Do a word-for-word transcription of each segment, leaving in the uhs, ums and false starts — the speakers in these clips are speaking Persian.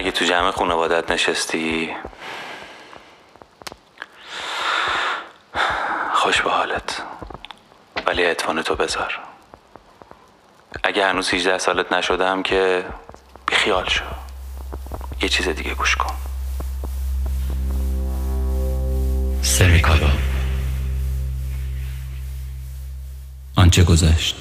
اگه تو جمع خانوادت نشستی خوش به حالت، ولی هدفون تو بذار. اگه هنوز هجده سالت نشدم که بیخیال شو، یه چیز دیگه گوش کن. سریکالا، آنچه گذشت.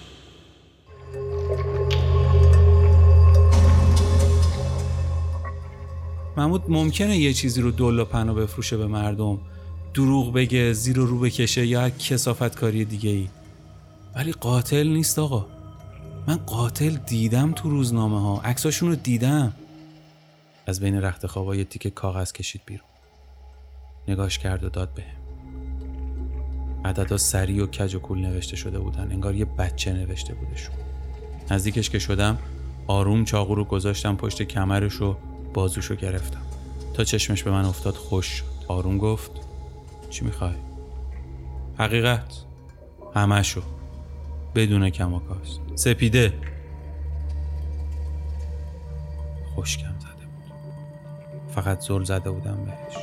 محمود ممکنه یه چیزی رو دل و پناه بفروشه به مردم، دروغ بگه، زیر و رو بکشه یا هر کثافت کاری دیگه ای، ولی قاتل نیست آقا. من قاتل دیدم تو روزنامه ها، عکساشون رو دیدم. از بین رخت خوابا یه تیکه کاغذ کشید بیرون، نگاش کرد و داد بهم. عددا سری و کج و کول نوشته شده بودن، انگار یه بچه نوشته بودشون. نزدیکش که شدم آروم چاقو رو گذاشتم پشت کمرش و بازوشو گرفتم تا چشمش به من افتاد. خوش شد. آروم گفت چی میخوای؟ حقیقت همشو بدون کم و کاست، سپیده. خوشگم زده بود، فقط زل زده بودم بهش.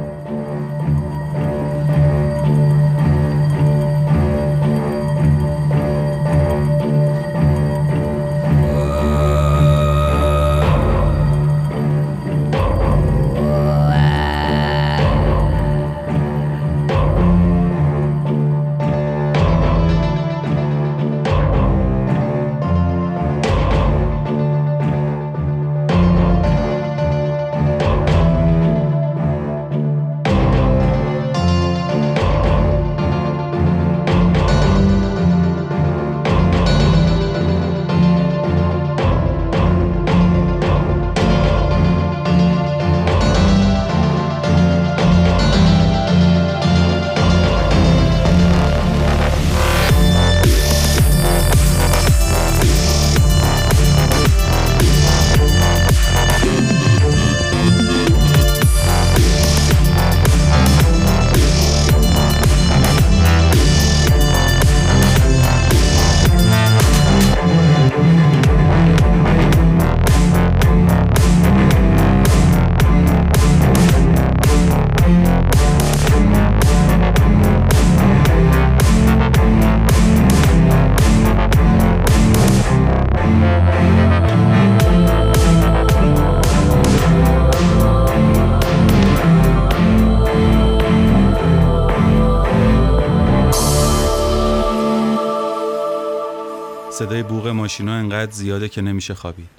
صدای بوق ماشینا انقدر زیاده که نمیشه خوابید.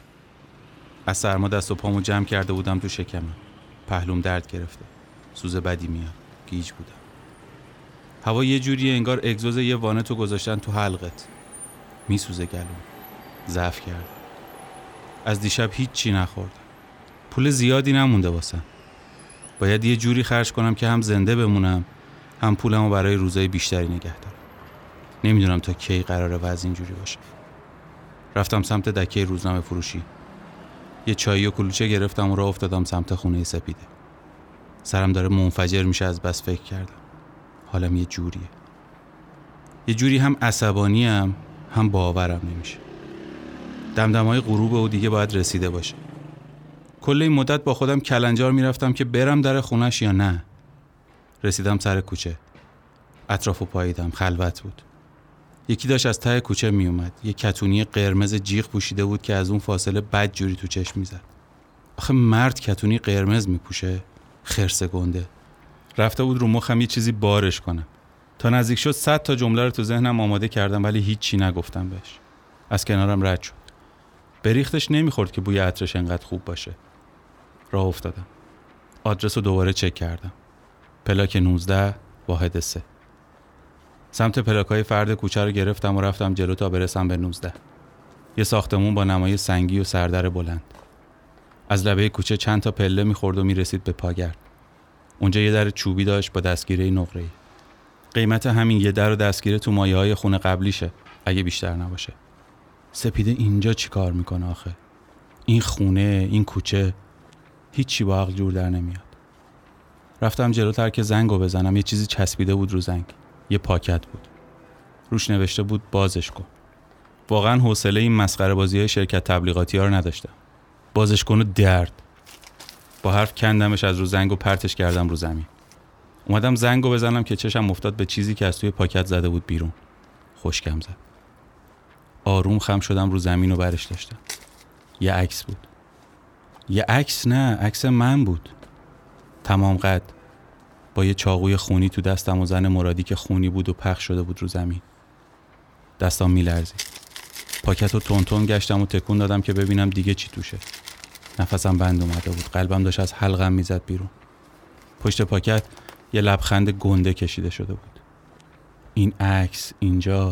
از سرما دست و پامو جمع کرده بودم تو شکمم. پهلوم درد گرفته. سوز بدی میاد. گیج بودم. هوا یه جوریه انگار اگزوز یه وانتو گذاشتن تو حلقت. میسوزه گلوم. ضعف کرد. از دیشب هیچ چی نخوردم. پول زیادی نمونده واسم. باید یه جوری خرج کنم که هم زنده بمونم، هم پولمو برای روزای بیشتری نگه دارم. نمیدونم تا کی قراره وضع اینجوری باشه. رفتم سمت دکه روزنامه فروشی. یه چایی و کلوچه گرفتم و راه افتادم سمت خونه سپیده. سرم داره منفجر میشه از بس فکر کردم. حالم یه جوریه. یه جوری هم عصبانیم، هم باورم نمیشه. دمدمای غروب و دیگه باید رسیده باشه. کل این مدت با خودم کلنجار میرفتم که برم در خونش یا نه. رسیدم سر کوچه. اطرافو پاییدم، خلوت بود. یکی داشت از ته کوچه می اومد. یه کتونی قرمز جیغ پوشیده بود که از اون فاصله بد جوری تو چشم میزد. آخه مرد کتونی قرمز میپوشه؟ خرس گنده. رفته بود رو مخم یه چیزی بارش کنم. تا نزدیک شد صد تا جمله رو تو ذهنم آماده کردم ولی هیچی نگفتم بهش. از کنارم رد شد. بریختش نمیخورد که بوی عطرش انقدر خوب باشه. راه افتادم. آدرس رو دوباره چک کردم. پلاک نوزده واحد سه. سمت پلاکای فرد کوچه رو گرفتم و رفتم جلو تا برسم به نوزده. یه ساختمون با نمای سنگی و سردر بلند. از لبه کوچه چند تا پله میخورد و میرسید به پاگرد. اونجا یه در چوبی داشت با دستگیره نقره‌ای. قیمت همین یه در و دستگیره تو مایه‌های خونه قبلیشه، اگه بیشتر نباشه. سپیده اینجا چی کار میکنه آخه؟ این خونه، این کوچه، هیچی با عقل جور در نمیاد. رفتم جلوتر که زنگو بزنم. یه چیزی چسبیده بود رو زنگ. یه پاکت بود. روش نوشته بود بازش کن. واقعا حوصله این مسخره بازی‌های شرکت تبلیغاتی‌ها رو نداشتم. بازش کن و درد. با حرف کندمش از رو زنگ و پرتش کردم رو زمین. اومدم زنگو بزنم که چشم افتاد به چیزی که از توی پاکت زده بود بیرون. خشکم زد. آروم خم شدم رو زمین و برش داشتم. یه عکس بود. یه عکس نه، عکس من بود. تمام قد. با یه چاقوی خونی تو دستم و زن مرادی که خونی بود و پخش شده بود رو زمین. دستام میلرزید. پاکت رو تون تون گشتم و تکون دادم که ببینم دیگه چی توشه. نفسم بند اومده بود. قلبم داشت از حلقم میزد بیرون. پشت پاکت یه لبخند گنده کشیده شده بود. این عکس اینجا.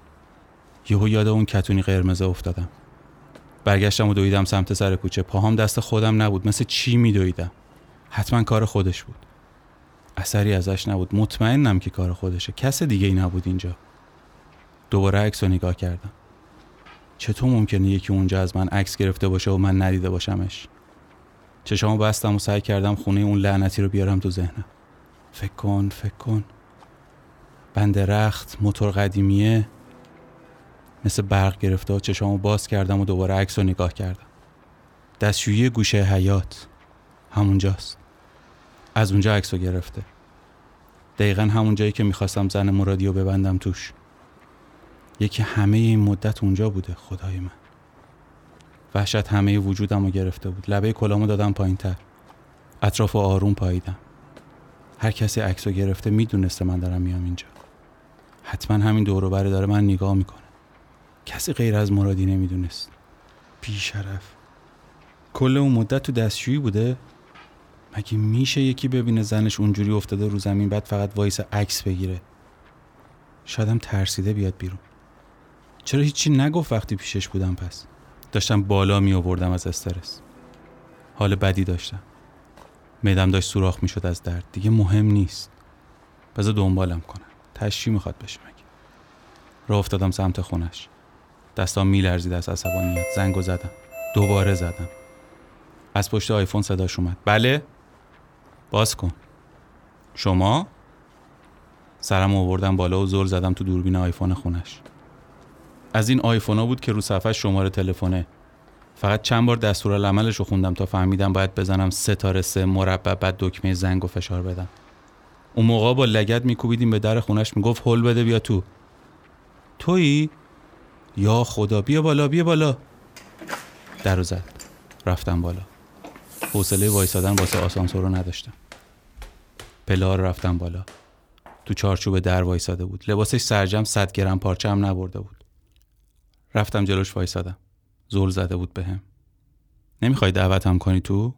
یهو یاد اون کتونی قرمز افتادم. برگشتم و دویدم سمت سر کوچه. پاهام دست خودم نبود. مثل چی میدویدم. حتما کار خودش بود. اثری ازش نبود. مطمئنم که کار خودشه. کس دیگه ای نبود اینجا. دوباره عکس رو نگاه کردم. چطور ممکنه یکی اونجا از من عکس گرفته باشه و من ندیده باشمش؟ چشامو بستم و سعی کردم خونه اون لعنتی رو بیارم تو ذهنم. فکر کن فکر کن بند رخت، موتور قدیمیه. مثل برق گرفته و چشامو باز کردم و دوباره عکس رو نگاه کردم. دستشویی گوشه حیاط همونجاست. از اونجا عکس رو گرفته. دقیقاً همون جایی که میخواستم زن مرادی رو ببندم توش. یکی همه این مدت اونجا بوده. خدای من. وحشت همه وجودم رو گرفته بود. لبه کلامو دادم پایین تر. اطراف رو آروم پاییدم. هر کسی عکس رو گرفته میدونسته من دارم میام اینجا. حتما همین دور و بر داره من نگاه میکنه. کسی غیر از مرادی نمیدونست. بی شرف. کل اون مدت تو دستشویی بوده. مگه میشه یکی ببینه زنش اونجوری افتاده رو زمین بعد فقط وایس عکس بگیره؟ شایدم ترسیده بیاد بیرون. چرا هیچی نگفت وقتی پیشش بودم؟ پس داشتم بالا می آوردم از استرس. حال بدی داشتم. معدم داشت سوراخ می شد از درد. دیگه مهم نیست. بذار دنبالم کنم. تشی میخواد بشه مگه. راه افتادم سمت خونش. دستام میلرزید از عصبانیت. زنگو زدم. دوباره زدم. از پشت آیفون صداش اومد. بله؟ باز کن. شما؟ سرم آوردم بالا و زل زدم تو دوربین آیفون خونش. از این آیفونا بود که رو صفحه شماره تلفنه. فقط چند بار دستورالعملش رو خوندم تا فهمیدم باید بزنم ستاره سه مربع بعد دکمه زنگ و فشار بدم. اون موقع با لگد میکوبیدیم به در خونش، میگفت هول بده بیا تو. تویی؟ یا خدا بیا بالا بیا بالا. درو زد. رفتم بالا. حوصله وایسادن واسه آسانسور رو نداشتم. پله‌ها رفتم بالا. تو چارچوب در وایساده بود. لباسش سرجم صد گرم پارچه هم نبرده بود. رفتم جلوش وایسادم. زل زده بود بهم. نمیخوای دعوتم کنی تو؟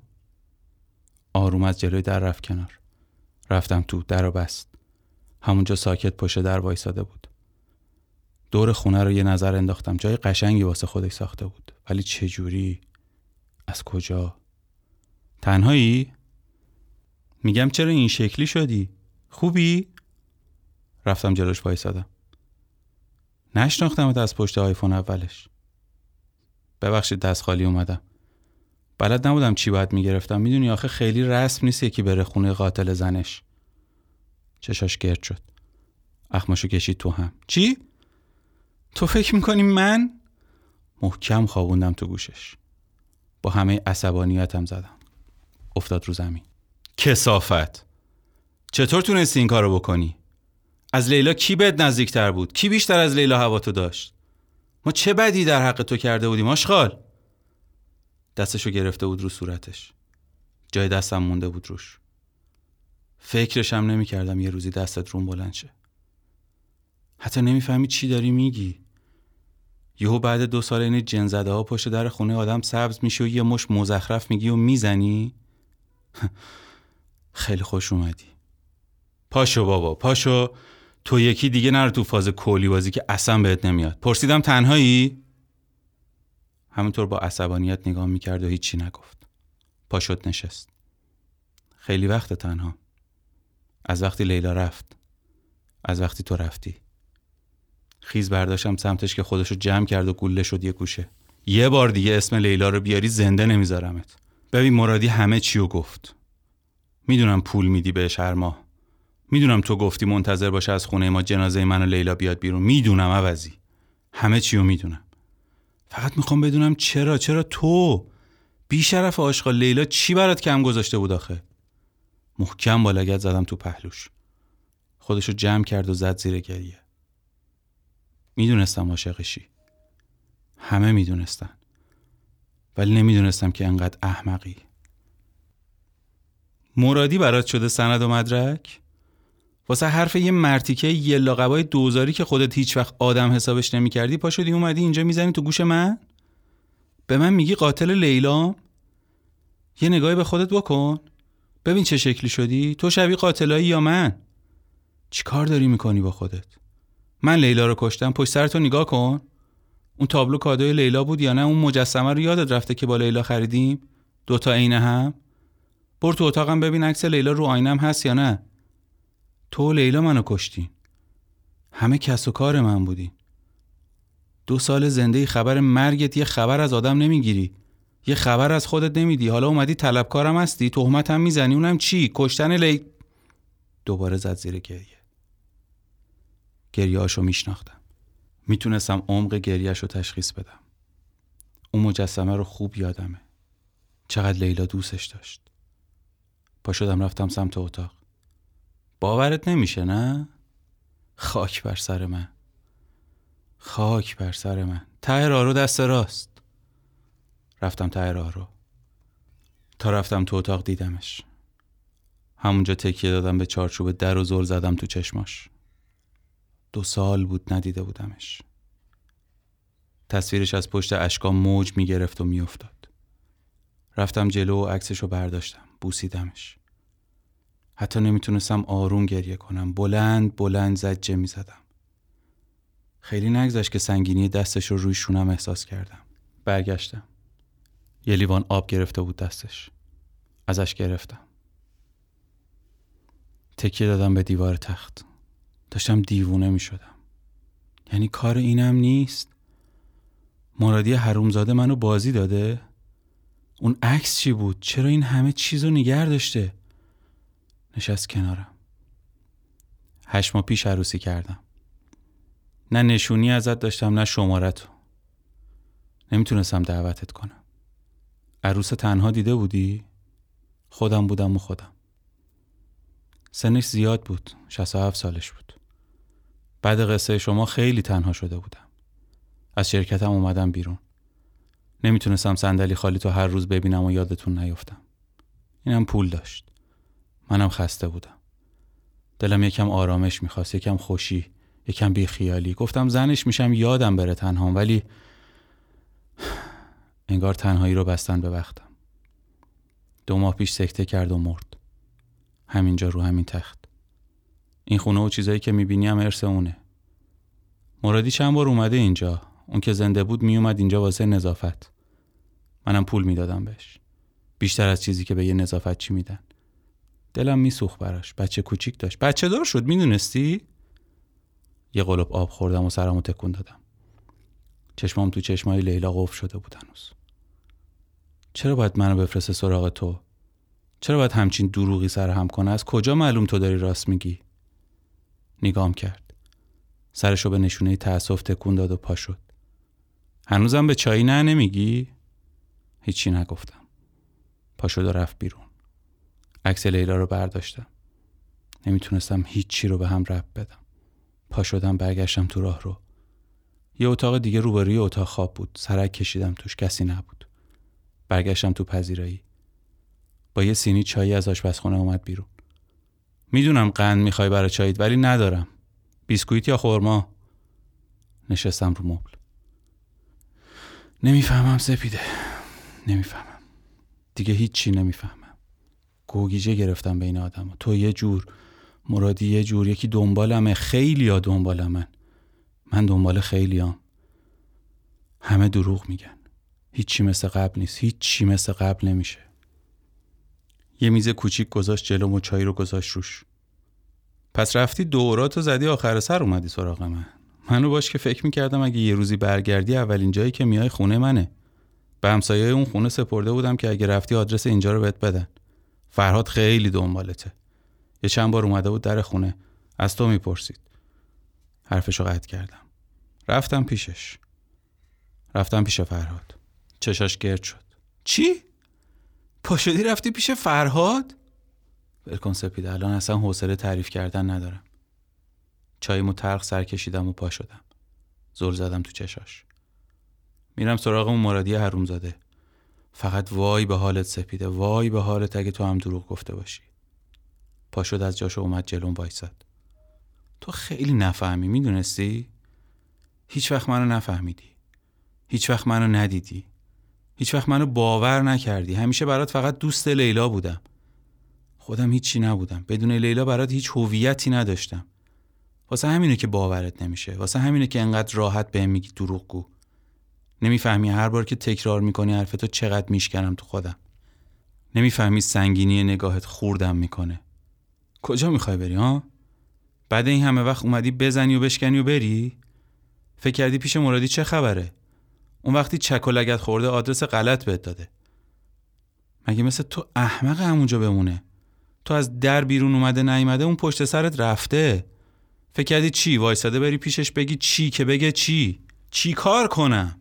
آروم از جلوی در رفت کنار. رفتم تو. در رو بست. همونجا ساکت پشت در وایساده بود. دور خونه رو یه نظر انداختم. جای قشنگی واسه خودش ساخته بود. ولی چه جوری؟ از کجا؟ تنهایی؟ میگم چرا این شکلی شدی؟ خوبی؟ رفتم جلوش وایسادم. نشناختمت از پشت آیفون اولش. ببخشید دست خالی اومدم. بلد نبودم چی باید میگرفتم. میدونی آخه خیلی رسم نیست یکی بره خونه قاتل زنش. چشاش گرد شد. اخماشو کشید تو هم. چی؟ تو فکر میکنی من؟ محکم خوابوندم تو گوشش. با همه عصبانیتم زدم. افتاد رو زمین. کثافت. چطور تونستی این کارو بکنی؟ از لیلا کی بهت نزدیکتر بود؟ کی بیشتر از لیلا هوا تو داشت؟ ما چه بدی در حق تو کرده بودیم آشغال؟ دستشو گرفته بود رو صورتش. جای دستم مونده بود روش. فکرشم نمی کردم یه روزی دستت روم بلند شه. حتی نمیفهمی چی داری میگی. یهو بعد دو سال این جن زده ها پشت در خونه آدم سبز میشه و یه مش مزخرف میگی و میزنی. خیلی خوش اومدی. پاشو بابا پاشو. تو یکی دیگه نرو تو فاز کولی بازی که اصلا بهت نمیاد. پرسیدم تنهایی؟ همینطور با عصبانیت نگاه میکرد و هیچی نگفت. پاشوت نشست. خیلی وقت تنها. از وقتی لیلا رفت. از وقتی تو رفتی. خیز برداشتم سمتش که خودشو جمع کرد و گوله شد یه گوشه. یه بار دیگه اسم لیلا رو بیاری زنده نمیذارمت. ببین مرادی همه چیو گفت. میدونم پول میدی بهش هر ماه. میدونم تو گفتی منتظر باشه از خونه ما جنازه من و لیلا بیاد بیرون. میدونم عوضی. همه چیو میدونم. فقط میخوام بدونم چرا چرا تو بی شرف آشغال، لیلا چی برات کم گذاشته بود آخه؟ محکم با لگد زدم تو پهلوش. خودشو جمع کرد و زد زیر گریه. میدونستم عاشقشی، همه میدونستن، ولی نمیدونستم که انقدر احمقی. مرادی برات شده سند و مدرک؟ واسه حرف یه مرتیکه یه لاقبای دوزاری که خودت هیچ وقت آدم حسابش نمی کردی پا شدی اومدی اینجا میزنی تو گوش من؟ به من میگی قاتل لیلام؟ یه نگاهی به خودت بکن، ببین چه شکلی شدی. تو شبیه قاتلایی یا من؟ چی کار داری میکنی با خودت؟ من لیلا رو کشتم؟ پشت سرتو نگاه کن. اون تابلو کادوی لیلا بود یا نه؟ اون مجسمه رو یادت رفته که با لیلا خریدیم؟ دوتا عین هم؟ برو تو اتاقم ببین عکس لیلا رو آینم هست یا نه. تو و لیلا منو کشتین، همه کس و کار من بودین. دو سال زنده خبر مرگت یه خبر از آدم نمیگیری، یه خبر از خودت نمیدی، حالا اومدی طلبکارم هستی، تهمت هم میزنی. اونم چی؟ کشتن لی... دوباره زد زیر گریه. گریه‌اشو میشناختم، میتونستم عمق گریه‌شو تشخیص بدم. اون مجسمه رو خوب یادمه، چقدر لیلا دوستش داشت. پا شدم رفتم سمت اتاق. باورت نمیشه نه؟ خاک بر سر من، خاک بر سر من. ته راهرو دست راست. رفتم ته راهرو. تا رفتم تو اتاق دیدمش. همونجا تکیه دادم به چارچوب در و زل زدم تو چشماش. دو سال بود ندیده بودمش. تصویرش از پشت اشکام موج میگرفت و میافتاد. رفتم جلو و عکسشو برداشتم، بوسیدمش. حتی نمیتونستم آروم گریه کنم. بلند بلند زجه میزدم. خیلی نگذشت که سنگینی دستش رو روی شونم احساس کردم. برگشتم. یه لیوان آب گرفته بود دستش. ازش گرفتم. تکیه دادم به دیوار تخت. داشتم دیوونه می شدم. یعنی کار اینم نیست؟ مرادی حرومزاده منو بازی داده؟ اون عکس چی بود؟ چرا این همه چیزو نگه داشته؟ نشست کنارم. هشت ماه پیش عروسی کردم. نه نشونی ازت داشتم نه شمارتو. نمیتونستم دعوتت کنم. عروس تنها دیده بودی؟ خودم بودم و خودم. سنش زیاد بود، شصت و هفت سالش بود. بعد قصه شما خیلی تنها شده بودم. از شرکتم اومدم بیرون. نمیتونستم صندلی خالی تو هر روز ببینم و یادتون نیفتم. اینم پول داشت. منم خسته بودم. دلم یکم آرامش میخواست، یکم خوشی، یکم بی خیالی. گفتم زنش میشم یادم بره تنهام، ولی انگار تنهایی رو بستن به بختم. دو ماه پیش سکته کرد و مرد. همینجا رو همین تخت. این خونه و چیزایی که میبینی هم ارث اونه. مرادی چند بار اومده اینجا. اون که زنده بود میومد اینجا واسه نظافت. منم پول میدادم بهش. بیشتر از چیزی که به یه نظافت چی میدن. دلم میسوخت براش. بچه کوچیک داشت. بچه دار شد، میدونستی؟ یه قلوب آب خوردم و سرمو تکون دادم. چشمام تو چشمای لیلا قفل شده بود هنوز. چرا باید منو بفرسته سراغ تو؟ چرا باید همچین دروغی سر هم کنه؟ از کجا معلوم تو داری راست میگی؟ نگام کرد. سرشو به نشونه تأسف تکون داد و پا شد. هنوزم به چایی نه نمیگی؟ هیچی نگفتم. پا شد و رفت بیرون. عکس لیلا رو برداشتم. نمیتونستم هیچی رو به هم ربط بدم. پا شدم برگشتم تو راه رو. یه اتاق دیگه روبروی اتاق خواب بود. سرک کشیدم توش، کسی نبود. برگشتم تو پذیرایی. با یه سینی چایی از آشپزخونه اومد بیرون. میدونم قند میخوای برای چاییت ولی ندارم. بیسکویت یا خرما؟ نشستم رو مبل. نمیفهمم سپیده. نمیفهمم. دیگه هیچی نمیفهمم. گوگیجه گرفتم بین آدم. تو یه جور، مرادی یه جور، یکی دنبالمه، خیلی ها دنبالمن. من دنبال خیلیام. همه دروغ میگن. هیچی مثل قبل نیست. هیچی مثل قبل نمیشه. یه میز کوچیک گذاشت جلوم و چای رو گذاشت روش. پس رفتی دوراتو زدی آخر سر اومدی سراغ من. منو باش که فکر میکردم اگه یه روزی برگردی اولین جایی که میای خونه منه. به همسایه اون خونه سپرده بودم که اگه رفتی آدرس اینجا رو بهت بدن. فرهاد خیلی دنبالته. یه چند بار اومده بود در خونه. از تو میپرسید. حرفشو قطع کردم. رفتم پیشش. رفتم پیش فرهاد. چشاش گرد شد. چی؟ پاشدی رفتی پیش فرهاد؟ ولکن سپیده، الان اصلا حوصله تعریف کردن ندارم. چایمو تلخ سر کشیدم و پا شدم. زل زدم تو چشاش. میرم سراغ اون مرادی حرومزاده. فقط وای به حالت سپیده، وای به حالت اگه تو هم دروغ گفته باشی. پا شد از جاش و اومد جلوم وایساد. تو خیلی نفهمی، میدونستی؟ هیچ وقت منو نفهمیدی. هیچ وقت منو ندیدی. هیچ وقت منو باور نکردی. همیشه برات فقط دوست لیلا بودم. خودم هیچی نبودم. بدون لیلا برات هیچ هویتی نداشتم. واسه همینه که باورت نمیشه. واسه همینه که انقدر راحت بهم میگی دروغگو. نمیفهمی هر بار که تکرار میکنی حرفتو چقدر میشکنم تو خودم. نمیفهمی سنگینی نگاهت خوردم میکنه. کجا میخوای بری ها؟ بعد این همه وقت اومدی بزنی و بشکنی و بری؟ فکر کردی پیش مرادی چه خبره؟ اون وقتی چک و لگت خورده آدرس غلط بهت داده. مگه مثل تو احمق همونجا بمونه؟ تو از در بیرون اومده نیومده اون پشت سرت رفته. فکر کردی چی؟ وایساده بری پیشش بگی چی که بگه چی؟ چی کار کنم؟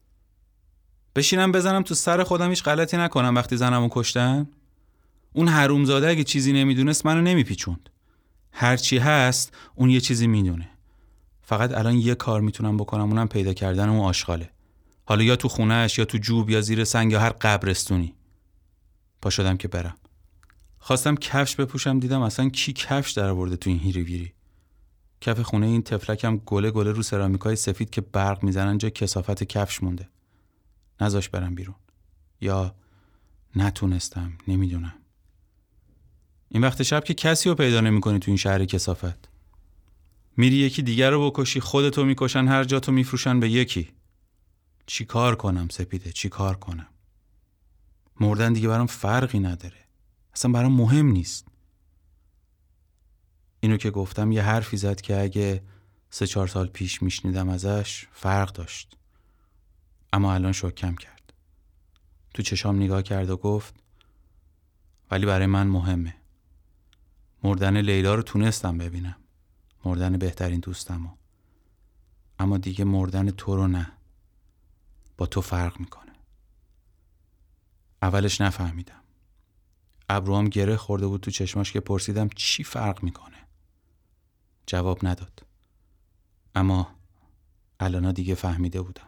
بشینم بزنم تو سر خودم هیچ غلطی نکنم وقتی زنمو کشتن؟ اون حرومزاده اگه چیزی نمیدونست منو نمیپیچوند. هر چی هست اون یه چیزی میدونه. فقط الان یه کار میتونم بکنم، اونم پیدا کردن اون آشغاله. حالا یا تو خونهش یا تو جوب یا زیر سنگ یا هر قبرستونی. پا شدم که برم. خواستم کفش بپوشم، دیدم اصلا کی کفش در آورده تو این هیری ویری. کف خونه این تفلکم گله گله رو سرامیکای سفید که برق میزنن جای کثافت کفش مونده. نذاش برم بیرون. یا نتونستم، نمیدونم. این وقت شب که کسی رو پیدا نمی‌کنی تو این شهر کثافت. میری یکی دیگر رو بکشی، خودتو میکشن، هر جا تو میفروشن به یکی. چی کار کنم سپیده؟ چی کار کنم؟ مردن دیگه برام فرقی نداره. اصلا برام مهم نیست. اینو که گفتم یه حرفی زد که اگه سه چهار سال پیش میشنیدم ازش فرق داشت. اما الان شوکم کرد. تو چشام نگاه کرد و گفت ولی برای من مهمه. مردن لیلا رو تونستم ببینم. مردن بهترین دوستمو. اما دیگه مردن تو رو نه. با تو فرق میکنه. اولش نفهمیدم. ابروام گره خورده بود تو چشماش که پرسیدم چی فرق میکنه. جواب نداد. اما الان دیگه فهمیده بودم.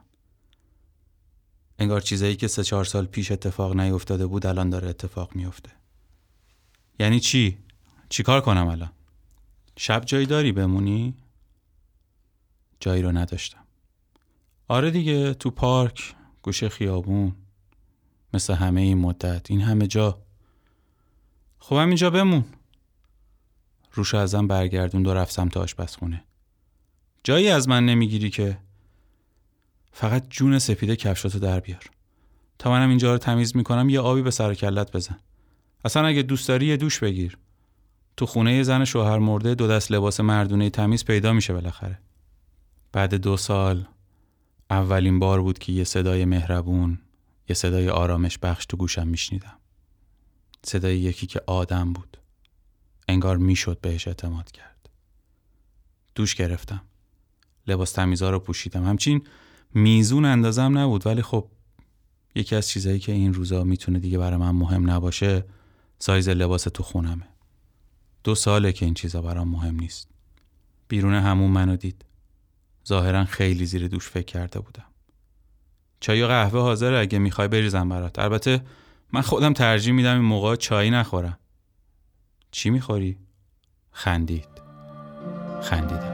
انگار چیزایی که سه چهار سال پیش اتفاق نیفتاده بود الان داره اتفاق میفته. یعنی چی؟ چی کار کنم الان؟ شب جایی داری بمونی؟ جایی رو نداشتم. آره دیگه، تو پارک، گوشه خیابون، مثل همه این مدت، این همه جا. خب همینجا بمون. روشو ازم برگردوند و رفت سمت آشپزخونه. جایی از من نمیگیری که؟ فقط جون سپیده کفشاتو در بیار. تا منم اینجا رو تمیز میکنم یه آبی به سر و کلت بزن. اصلا اگه دوست داری یه دوش بگیر. تو خونه یه زن شوهر مرده دو دست لباس مردونه تمیز پیدا میشه بالاخره. بعد دو سال اولین بار بود که یه صدای مهربون، یه صدای آرامش بخش تو گوشم میشنیدم. صدای یکی که آدم بود. انگار میشد بهش اعتماد کرد. دوش گرفتم. لباس تمیزا رو پوشیدم. همچین میزون اندازم نبود، ولی خب یکی از چیزایی که این روزا میتونه دیگه برای من مهم نباشه سایز لباس تو خونمه. دو ساله که این چیزا برام مهم نیست. بیرون همون منو دید. ظاهرا خیلی زیر دوش فکر کرده بودم. چای و قهوه حاضره اگه میخوای بریزم برات. البته من خودم ترجیح میدم این موقع چای نخورم. چی میخوری؟ خندید. خندیدم.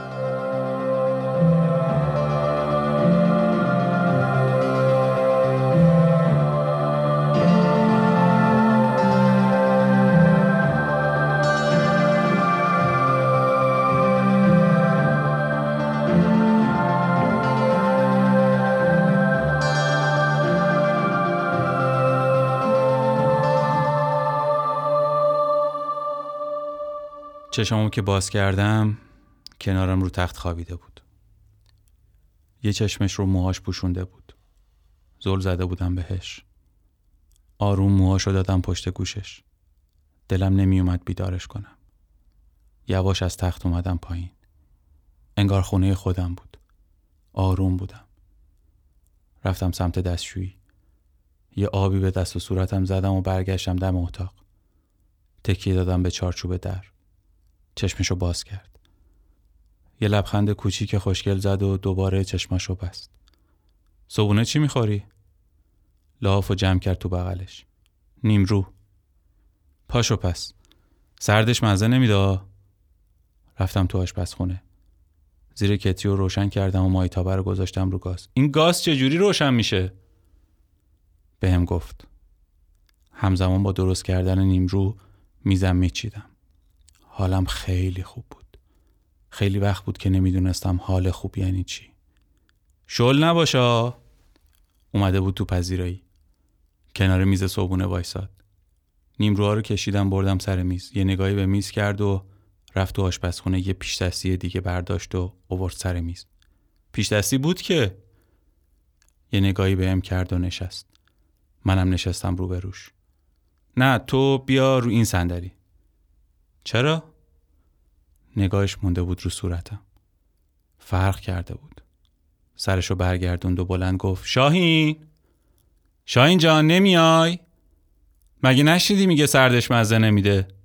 چشمامو که باز کردم کنارم رو تخت خوابیده بود. یه چشمش رو موهاش پوشونده بود. زل زده بودم بهش. آروم موهاشو دادم پشت گوشش. دلم نمی اومد بیدارش کنم. یواش از تخت اومدم پایین. انگار خونه خودم بود. آروم بودم. رفتم سمت دستشویی. یه آبی به دست و صورتم زدم و برگشتم دم اتاق. تکیه دادم به چارچوب در. چشمشو باز کرد. یه لبخند کوچیک خوشگل زد و دوباره چشماشو بست. صبحونه چی میخوری؟ لحافو جمع کرد تو بغلش. نیمرو. پاشو پس. سردش مزه نمیده. رفتم تو آشپزخونه. زیر کتری رو روشن کردم و مایتابه رو گذاشتم رو گاز. این گاز چجوری روشن میشه؟ بهم گفت. همزمان با درست کردن نیمرو میزم میچیدم. حالم خیلی خوب بود. خیلی وقت بود که نمیدونستم حال خوب یعنی چی. شل نباشا. اومده بود تو پذیرایی. کنار میز صبحونه وایساد. نیمروها رو کشیدم بردم سر میز. یه نگاهی به میز کرد و رفت تو آشپزخونه یه پیش دستی دیگه برداشت و آورد سر میز. پیش دستی بود که. یه نگاهی بهم کرد و نشست. منم نشستم رو به روش. نه تو بیا رو این صندلی. چرا؟ نگاهش مونده بود رو صورتم. فرق کرده بود. سرشو برگردوند و بلند گفت شاهین شاهین جان نمیای؟ مگه نشنیدی میگه سردش مزه نمیده؟